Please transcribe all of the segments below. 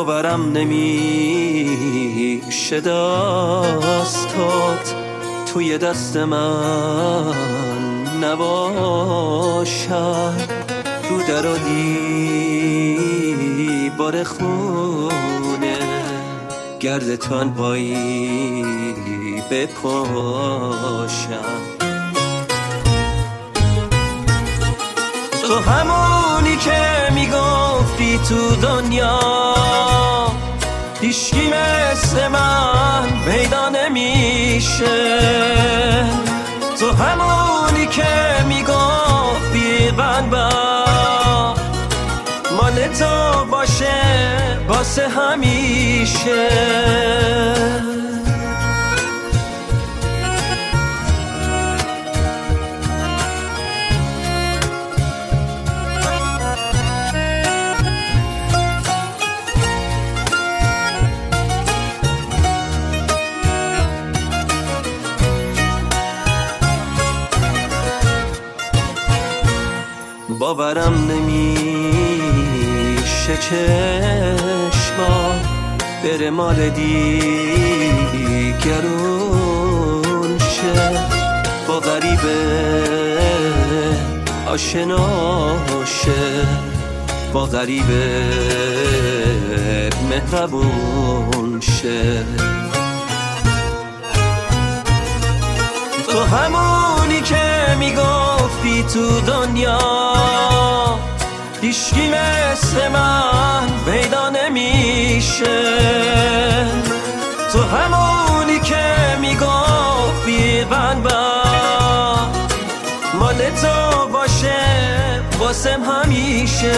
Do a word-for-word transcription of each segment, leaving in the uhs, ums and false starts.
باورم نمیشه دستات توی دست من نباشد، رو در و دیوار خونه گرد تنهایی بپاشم. تو همونی که میگفتی تو دنیا هیچکی مثل من پیدا نمیشه، تو همونی که میگفتی بنبر مال تو باشه واسه همیشه. باورم نمیشه چشما بره مال دیگرون شه، با غریبه آشنا شه، با غریبه مهربون شه. تو همونی که میگفتی تو دنیا هیچکی مثل من پیدا نمیشه، تو همونی که میگفتی بنبر مال تو باشه واسم همیشه،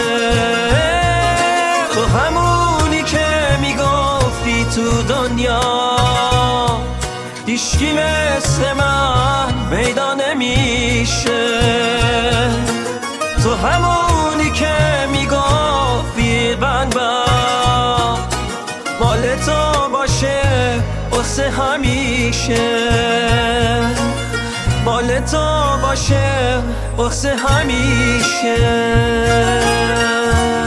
تو همونی که میگفتی تو دنیا هیچکی مثل من پیدا نمیشه، تو همونی که میگفتی بنبر مال تو باشه واسه همیشه، مال تو باشه واسه همیشه.